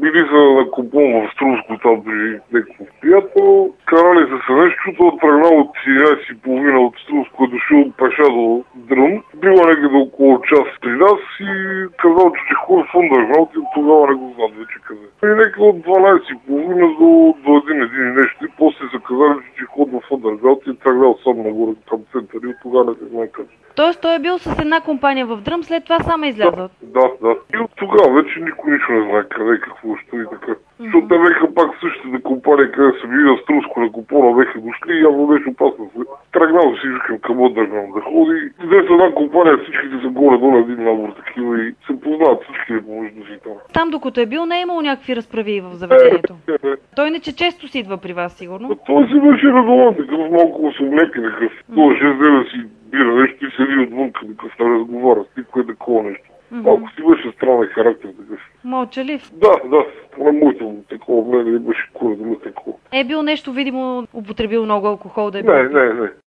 били са на купон в Струмско, там при някакъв приятел. Карали са нещо, той тръгнал от 11:30 от Струмско, е дошъл пеша до Дрън. Била някъде около час при нас и казал, че ще ходи в Андържалт и тогава не го знам вече къде. И някъде от 12:30 до 1 и нещо и после са казали, че ще ходи в Андържалт и тръгнал сам нагоре към център и тогава не се знае къде. Тоест той е бил с една компания в Дръм, след това сам е излязъл? Да. И от тогава вече никой нищо не знае къде, какво ще и така. Защото те беха пак същите компании, къде са били на Струмско на купона, беха дошли и явно беше опасно. Тръгнал си викам към Андържалт да ходи. И днес една компания, всичките са горе-долу един набор такива и се познават всички помежду си там. Там докато е бил, не е имало някакви разправи в заведението? Той не че често си идва при вас, сигурно? Той си беше редован, такъв малко осъмнеки такъв. Той 6 дена си бира нещо и седи отвън, такъв не разговаря с никой такова нещо. Малко си беше странен характер такъв. Мълчалив? Да. На моето такова мнение беше кура да ме такова. Е бил нещо видимо употребил много алкохол да е Не.